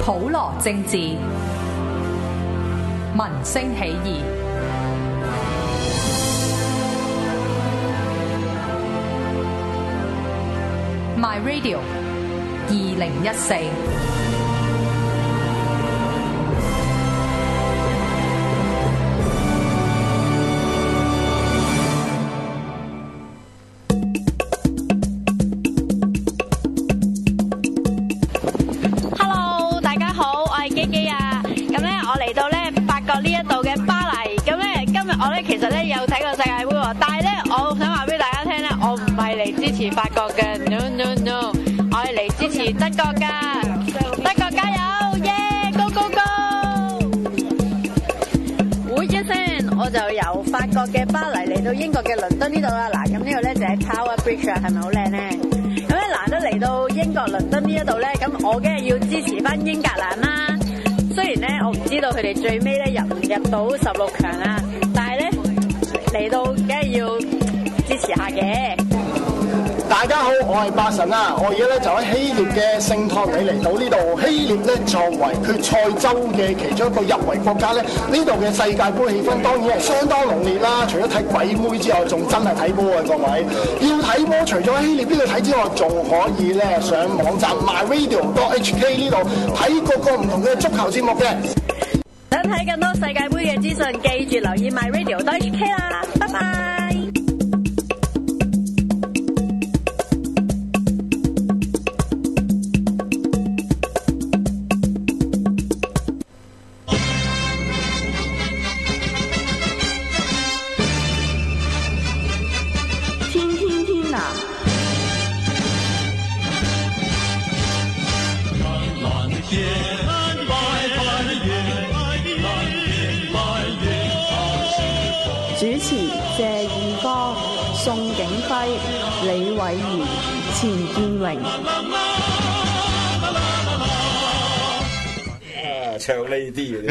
普羅政治，民聲起義。My Radio 2014。 其實咧有睇過世界盃喎，但係咧我想話俾大家聽咧，我唔係嚟支持法國嘅 ，no no no， 我係嚟支持德國噶，德國加油，耶 ，go go go！ 會一聲我就由法國嘅巴黎嚟到英國嘅倫敦呢度啦，嗱咁呢個咧就係 Tower Bridge 啊，係咪好靚咧？咁咧難得嚟到英國倫敦呢一度咧，咁我梗係要支持翻英格蘭啦。雖然咧我唔知道佢哋最尾咧入唔入到16強啊。嚟到梗係要支持下嘅。 大家好，我係八神啊！我而家咧就喺希臘嘅聖托里尼島呢度。希臘咧作為決賽周嘅其中一個入圍國家咧，呢度嘅世界盃氣氛當然係相當濃烈啦。除咗睇鬼妹之外，仲真係睇波啊！各位要睇波，除咗喺希臘呢度睇之外，仲可以咧上網站 myradio.hk 呢度睇各個唔同嘅足球節目嘅。 想睇更多世界盃嘅資訊，記住留意 myradio.hk 啦，拜拜。 天天天藍主持謝義方、宋景輝、李偉賢、錢建榮。 唱呢啲嘅，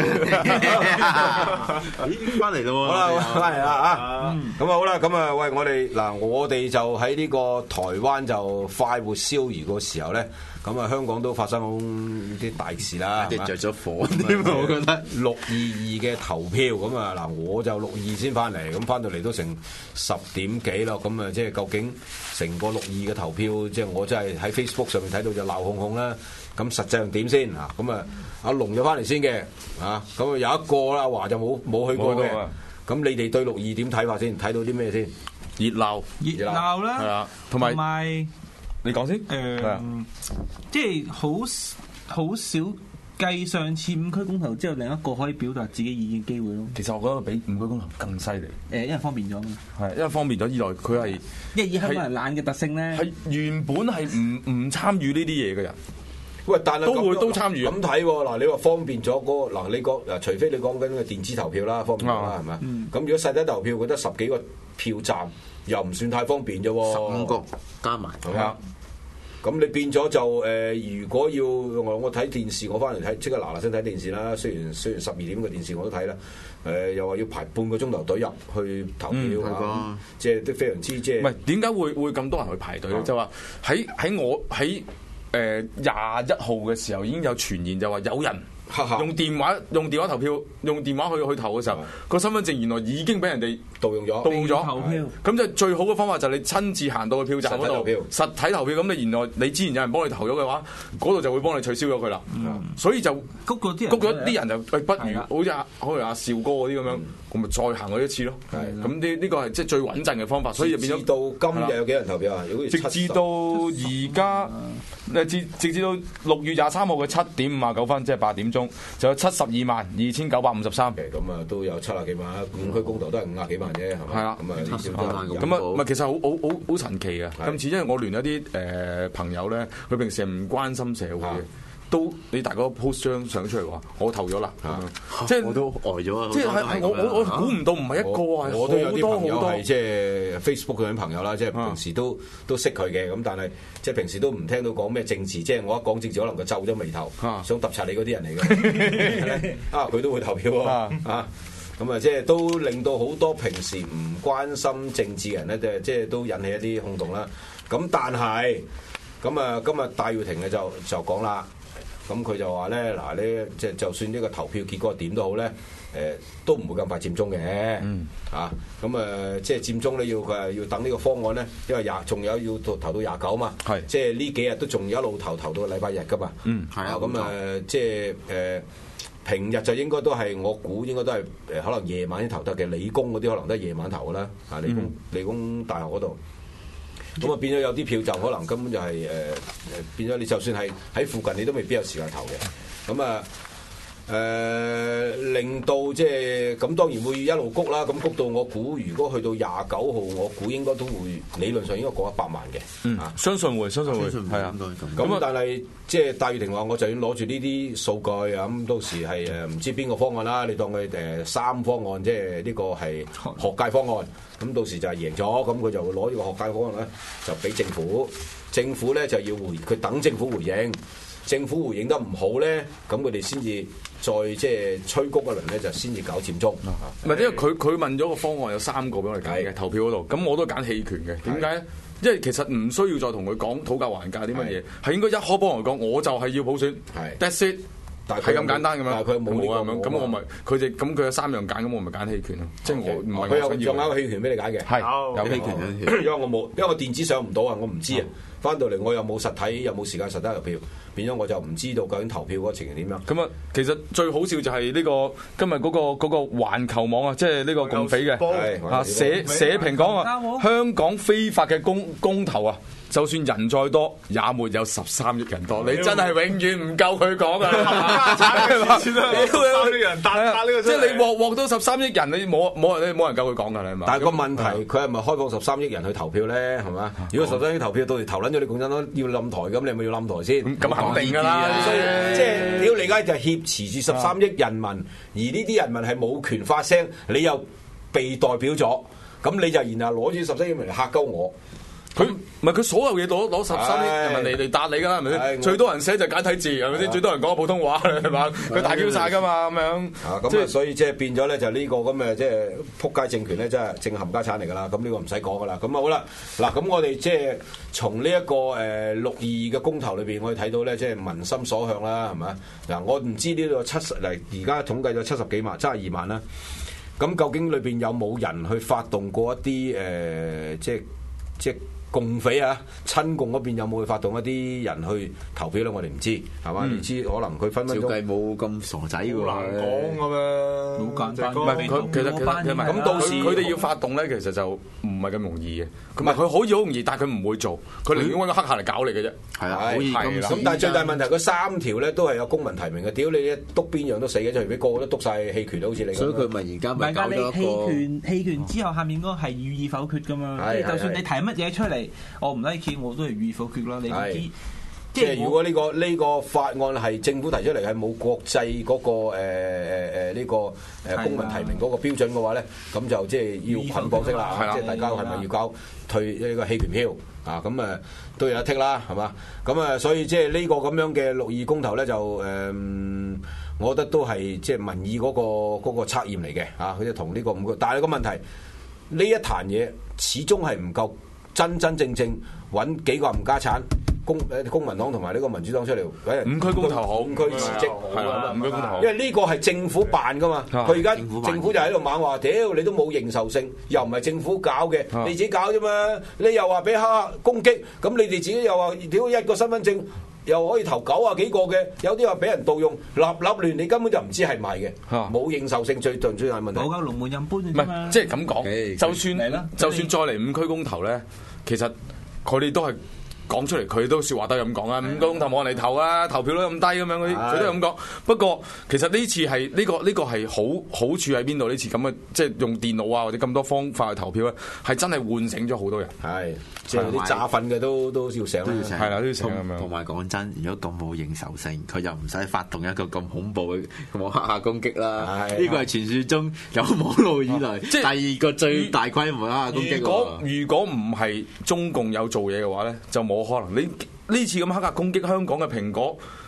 咦，翻嚟咯喎！ 好啦，翻嚟啦啊！咁啊好啦，咁啊喂，我哋就喺呢個台灣就快活逍遙個時候咧，咁啊香港都發生啲大事啦， 即係着咗火添啊！我覺得 622嘅投票咁啊嗱，我就622先翻嚟，咁翻到嚟都成10點幾咯，咁啊即係究竟成個622嘅投票，即係我真係喺 Facebook 上面睇到就鬧哄哄啦。咁實際上點先啊？咁啊，阿龍就翻嚟先嘅，啊，咁啊有一個啦，阿華就冇去過嘅。咁你哋對622點睇法先？睇到啲咩先？ 熱鬧啦，係啊，同埋你講先。 即係好少繼上次5區公投之後，另一個可以表達自己意見機會咯。 其實我覺得比5區公投更犀利。 因為方便咗嘛。係， 因為方便咗，二來佢係因為以香港人懶嘅特性咧， 係原本係唔參與呢啲嘢嘅人。 喂，但係都參與咁睇喎。嗱，你話方便咗嗰個嗱，你講嗱，除非你講緊嘅電子投票啦，方便咗啦，係咪？咁如果實體投票，佢得10幾個票站，又唔算太方便啫喎。 15個加埋， 係嘛？咁你變咗就如果要我睇電視，我翻嚟睇即刻嗱嗱聲睇電視啦。雖然12點嘅電視我都睇啦。又話要排半個鐘頭隊入去投票即係都非常之即係。 唔係點解會咁多人去排隊咧？就話喺21號嘅時候已經有傳言就話有人用電話投票，用電話去投嘅時候，個身份證原來已經俾人哋盜用咗投票。咁就最好嘅方法就係你親自行到去票站嗰度實體投票。咁你原來你之前有人幫你投咗嘅話，嗰度就會幫你取消咗佢啦。所以就谷咗啲人就不如好似阿兆哥嗰啲咁樣，我咪再行過一次咯。咁呢個係即係最穩陣嘅方法。所以就變咗到今日有幾人投票啊？ 直至到而家直至到6月23號嘅7點59分，即係8點鐘，就有722953。 咁啊，都有70幾萬，5區公投都係50幾萬啫，係咪？ 係啦， 咁啊， 唔係其實好神奇嘅。今次因為我聯一啲朋友咧，佢平時係唔關心社會嘅。都你大哥 post 張相出嚟話，我投咗啦，即係我都呆咗啊！即係我估唔到唔係一個啊， 我都有啲朋友係即係 Facebook 嗰啲朋友啦，即係平時都識佢嘅，咁但係即係平時都唔聽到講咩政治，即係我一講政治可能佢皺咗眉頭，想揼柒你嗰啲人嚟嘅，佢都會投票啊！咁啊，即係都令到好多平時唔關心政治人咧，即係都引起一啲轟動啦。咁但係咁啊，今日戴耀廷嘅就講啦。 咁佢就話咧嗱咧，即係就算呢個投票結果點都好咧，都唔會咁快佔中嘅。咁即係佔中咧要等呢個方案咧，因為仲有要投到29嘛，即係呢幾日都仲有一路投到禮拜日噶嘛。咁即係平日就應該都係我估應該都係可能夜晚先投得嘅，理工嗰啲可能都係夜晚投噶啦，理工大學嗰度。咁啊變咗有啲票就可能根本就係變咗你就算係喺附近你都未必有時間投嘅。咁啊令到即係咁當然會一路谷啦，咁谷到我估如果去到29號，我估應該都會理論上應該過100萬嘅。 相信會係啊。 咁但係即係戴耀廷話，我就要攞住呢啲數據啊，咁到時係唔知邊個方案啦，你當佢3方案，即係呢個係學界方案，咁到時就係贏咗，咁佢就會攞呢個學界方案咧就俾政府，政府咧就要佢等政府回應。政府回應得唔好咧，咁佢哋先至再即係催谷一輪咧，就先至搞佔中。 唔係因為佢問咗個方案有3個俾我哋揀嘅投票嗰度，咁我都揀棄權嘅。點解咧？因為其實唔需要再同佢講討價還價啲乜嘢，係應該一開波嚟講，我就係要普選。That's it， 係咁簡單咁樣。但係佢冇啊咁樣，咁我咪佢哋咁佢有3樣揀，咁我咪揀棄權咯。即係我唔係佢有一個棄權俾你揀嘅， 係有棄權。 因為我冇，因為我電子上唔到啊，我唔知啊。翻到嚟我又冇實體，又冇時間實體投票，變咗我就唔知道究竟投票嗰個情形點樣。 咁啊，其實最好笑就係呢個今日嗰個環球網啊，即係呢個共匪嘅社評講啊，香港非法嘅公投啊，就算人再多，也沒有13億人多。你真係永遠唔夠佢講啊！即係你鑊都13億人，你冇人夠佢講㗎，係嘛？ 但係個問題，佢係咪開放13億人去投票咧？係嘛？如果13億投票，到時投撚咗你共產黨要冧台，咁你係咪要冧台先？ 咁肯定㗎啦。 所以即係屌你而家就挾持住13億人民，而呢啲人民係冇權發聲，你又被代表咗，咁你就然後攞住13億人嚟嚇鳩我。 佢唔係佢所有嘢攞13億人民嚟答你㗎啦，係咪先？最多人寫就簡體字，係咪先？最多人講普通話係嘛？佢大叫晒㗎嘛咁樣。 咁啊，所以即係變咗咧，就呢個咁嘅即係撲街政權咧，真係正冚家產嚟㗎啦。咁呢個唔使講㗎啦。咁啊好啦，嗱咁我哋即係從呢一個622嘅公投裏邊，我哋睇到咧，即係民心所向啦，係咪？嗱，我唔知呢個而家統計咗70幾萬、72萬啦。咁究竟裏邊有冇人去發動過一啲即係共匪啊，親共嗰邊有冇去發動一啲人去投票咧？我哋唔知，係嘛？你知可能佢分鐘照計冇咁傻仔喎， 難講㗎咩？ 好簡單， 唔係佢其實咁到時佢哋要發動咧，其實就唔係咁容易嘅。唔係佢可以好容易，但係佢唔會做，佢寧願揾個黑客嚟搞你嘅啫。 係啊，可以咁但係最大問題，佢3條咧都係有公民提名嘅。屌你一篤邊樣都死嘅，除非個個都篤晒棄權，好似你咁。 所以佢咪而家咪搞咗一個棄權之後，下面嗰個係予以否決㗎嘛。即係就算你提乜嘢出嚟，我唔 like 我都係予以否決啦。你唔知。 即係如果呢個法案係政府提出嚟係冇國際嗰個呢個公民提名嗰個標準嘅話咧，咁就即係要捆綁式啦，即係大家係咪要交退呢個棄權票啊？咁都有得剔啦，係嘛？咁所以即係呢個咁樣嘅622公投咧，就我覺得都係即係民意嗰個測驗嚟嘅嚇。佢就同呢個5個，但係個問題呢一壇嘢始終係唔夠真正揾幾個冚家產。公民黨同埋呢個民主黨出嚟 5區公投好 ，5區辭職， 係啦，5區公投好， 因為呢個係政府辦噶嘛，佢而家政府就喺度猛話，屌你都冇認受性，又唔係政府搞嘅，你自己搞啫嘛，你又話俾黑客攻擊，咁你哋自己又話屌一個身份證又可以投90幾個嘅，有啲話俾人盜用，立亂，你根本就唔知係唔係嘅，冇認受性最大問題。 冇夠龍門任搬唔係，即係咁講，就算再嚟5區公投咧，其實佢哋都係。講出嚟佢都説話都係咁講啊，5個公投冇人嚟投啊，投票率咁低咁樣嗰啲，佢都係咁講。不過其實呢次係呢個係好處喺邊度？呢次咁嘅即係用電腦啊或者咁多方法去投票咧，係真係喚醒咗好多人。係，即係啲詐瞓嘅都要醒， 係啦都要醒咁樣。 同埋講真，如果咁冇認受性，佢就唔使發動一個咁恐怖嘅網下攻擊啦。呢個係傳説中有網路以來即係第2個最大規模嘅攻擊。 如果唔係中共有做嘢嘅話咧，就冇可能。你呢次咁黑客攻擊香港嘅蘋果，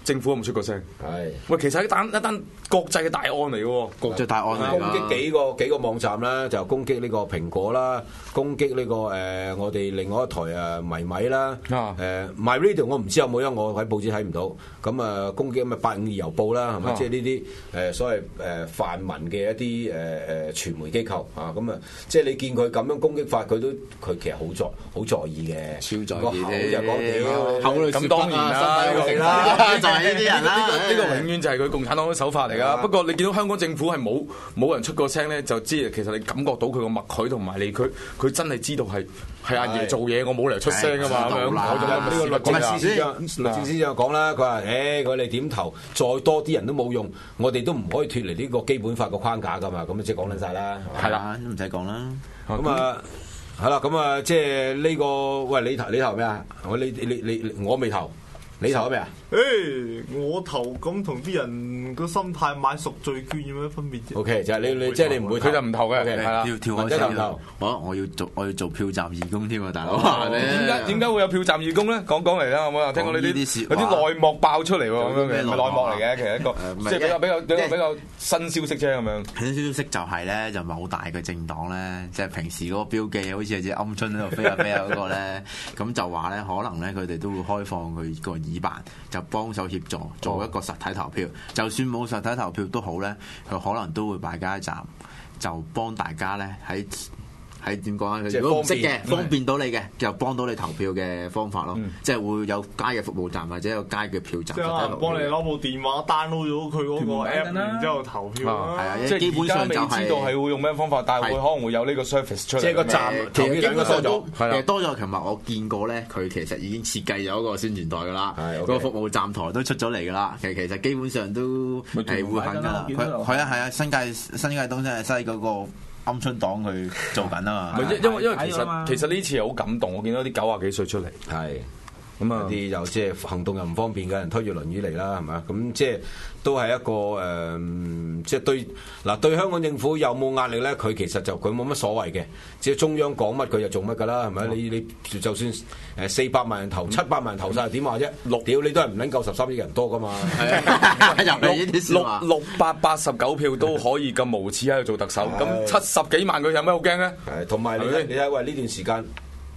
政府有冇出過聲？ 係喂，其實一單國際嘅大案嚟嘅喎， 國際大案嚟㗎。 攻擊幾個網站啦，就攻擊呢個蘋果啦，攻擊呢個我哋另外一台迷米啦，My Radio 我唔知有冇，因為我喺報紙睇唔到。咁攻擊咁852郵報啦，係咪？即係呢啲所謂泛民嘅一啲傳媒機構啊，咁即係你見佢咁樣攻擊法，佢其實好在意嘅， 超在意嘅，就講屌， 咁當然啦， 就係呢啲人啦。 呢個永遠就係佢共產黨嘅手法嚟㗎。不過你見到香港政府係冇人出過聲咧，就知其實你感覺到佢個默許同埋佢真係知道係阿爺做嘢，我冇理由出聲㗎嘛。咁樣呢個律政司長講啦，佢話佢哋點投再多啲人都冇用，我哋都唔可以脫離呢個基本法個框架㗎嘛。咁即係講撚晒啦， 係啦，唔使講啦。 咁係啦，咁即係呢個喂，你投咩啊？我未投，你投咗咩啊？ 我投咁同啲人個心態買贖罪券有咩分別啫 ？OK， 就係你即係你唔會， 佢就唔投嘅，係啦。 跳開先啦。我要做票站義工添啊，大佬。 點解會有票站義工咧？講嚟啦，好唔好啊？聽講呢啲有啲內幕爆出嚟喎，咁樣嘅，唔係內幕嚟嘅，其實一個即係比較新消息啫，咁樣。 新消息就係咧，就某大嘅政黨咧，即係平時嗰個標記好似係隻鵪鶉喺度飛下飛下嗰個咧，咁就話咧，可能咧佢哋都會開放佢個議辦，就幫手協助做一個實體投票。就算冇實體投票都好咧，佢可能都會擺街站，就幫大家咧喺點講啊？如果唔識嘅，方便到你嘅，就幫到你投票嘅方法咯。即係會有街嘅服務站或者有街嘅票站。 即係可能幫你攞部電話 download 咗佢嗰個 app，然之後投票啦。 係啊， 即係基本上就係未知道係會用咩方法，但係會可能會有呢個 service 出嚟。 即係個站投票站多咗， 其實多咗。琴日我見過咧，佢其實已經設計咗個宣傳台噶啦，個服務站台都出咗嚟噶啦。其實基本上都係會肯噶啦。係啊，新界東真係西嗰個鵪鶉黨去做緊啊嘛， 因為其實呢次係好感動，我見到啲90幾歲出嚟， 係咁啊啲又即係行動又唔方便嘅人推住輪椅嚟啦，係咪啊？咁即係都係一個即係對香港政府有冇壓力咧？佢其實就佢冇乜所謂嘅，只係中央講乜佢就做乜㗎啦，係咪？你就算400萬人投700萬人投晒點話啫？屌你都係唔撚夠13億人多㗎嘛 ？689票都可以咁無恥喺度做特首，咁70幾萬佢有咩好驚咧？ 係同埋你睇喂呢段時間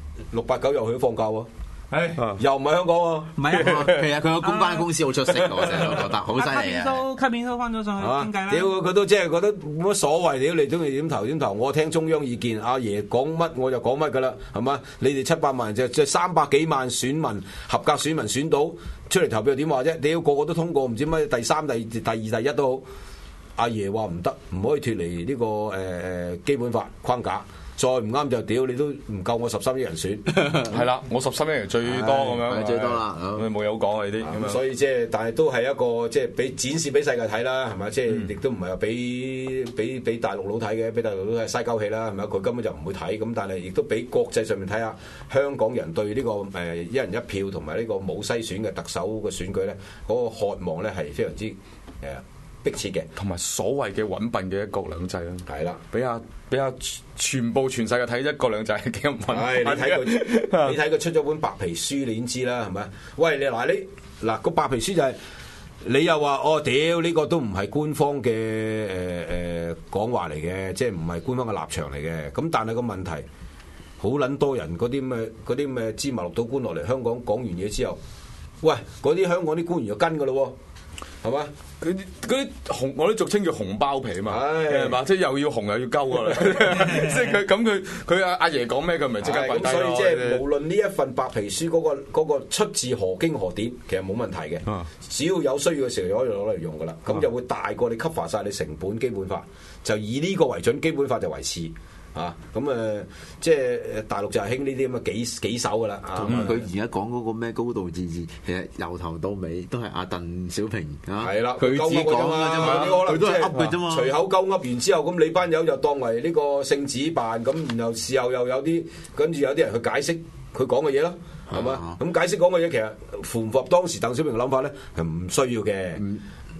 689又去放假喎。又唔係香港喎， 唔係啊！其實佢個公關公司好出色，我成日都覺得好犀利啊！ 卡片都翻咗上去傾偈啦。 屌佢都即係覺得冇乜所謂，屌你中意點投點投，我聽中央意見，阿爺講乜我就講乜噶啦，係嘛？你哋700萬就300幾萬選民合格選民選到出嚟投票點話啫？屌個個都通過，唔知乜第3、第2、第1都好，阿爺話唔得，唔可以脫離呢個基本法框架。再唔啱就屌你都唔夠我13億人選， 係啦，我13億人最多咁樣， 最多啦， 冇有講啊呢啲咁樣。 所以即係，但係都係一個即係俾展示俾世界睇啦，係咪？即係亦都唔係話俾大陸佬睇嘅，俾大陸佬睇嘥鳩氣啦，係咪？佢根本就唔會睇，咁但係亦都俾國際上面睇下香港人對呢個一人一票同埋呢個冇篩選嘅特首嘅選舉咧，嗰個渴望咧係非常之迫切嘅， 同埋所謂嘅穩笨嘅一國兩制啦， 係啦， 俾下全世界睇一國兩制係幾咁穩。 你睇佢出咗本白皮書，你已經知啦，係咪？喂，你個白皮書就係你又話屌呢個都唔係官方嘅講話嚟嘅，即係唔係官方嘅立場嚟嘅。咁但係個問題好撚多人嗰啲咩芝麻綠島官落嚟香港講完嘢之後，喂嗰啲香港啲官員就跟㗎咯喎。係嘛？ 嗰啲紅，我哋俗稱叫紅包皮啊嘛，係嘛？即係又要紅又要鳩㗎啦，即係佢阿爺講咩佢咪即刻跪低咯。 所以即係無論呢一份白皮書嗰個出自何經何典，其實冇問題嘅。只要有需要嘅時候，就可以攞嚟用㗎啦。咁就會大過你 cover 晒你成本基本法，就以呢個為準，基本法就為次。即係大陸就係興呢啲咁嘅幾手噶啦。 佢而家講嗰個咩高度自治，其實由頭到尾都係阿鄧小平係啦， 佢自己講嘅啫嘛，佢都係噏嘅啫嘛。 隨口鳩噏完之後，咁你班友就當為呢個聖旨辦，咁然後事後又有啲跟住有啲人去解釋佢講嘅嘢咯，係嘛？咁解釋講嘅嘢其實符唔符合當時鄧小平嘅諗法咧？係唔需要嘅。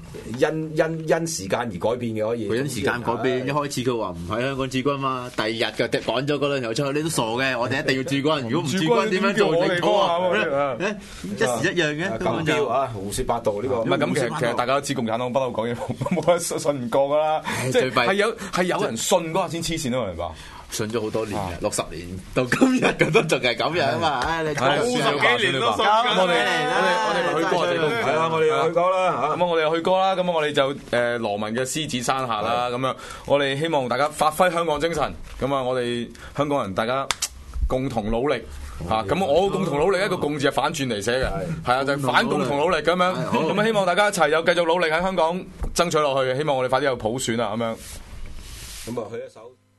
因時間而改變嘅可以。 佢因時間改變，一開始佢話唔喺香港駐軍嘛，第二日就趕咗嗰兩條出去，你都傻嘅，我哋一定要駐軍。如果唔駐軍點樣做領土啊？一時一樣嘅， 咁標啊，胡說八道呢個。 唔係咁，其實大家都知共產黨不嬲講嘢冇得信唔過噶啦，即係有人信嗰下先黐線咯，明白？ 信咗好多年嘅，60年到今日佢都仲係咁樣啊嘛！唉，你 90幾年都信緊，我哋咪去過， 係啦，我哋又去過啦嚇。 咁我哋又去過啦，咁我哋就羅文嘅獅子山下啦，咁樣我哋希望大家發揮香港精神，咁啊，我哋香港人大家共同努力嚇。咁我共同努力一個共字係反轉嚟寫嘅，係啊，就係反共同努力咁樣。咁啊，希望大家一齊又繼續努力喺香港爭取落去，希望我哋快啲有普選啊咁樣。 咁啊，去一首。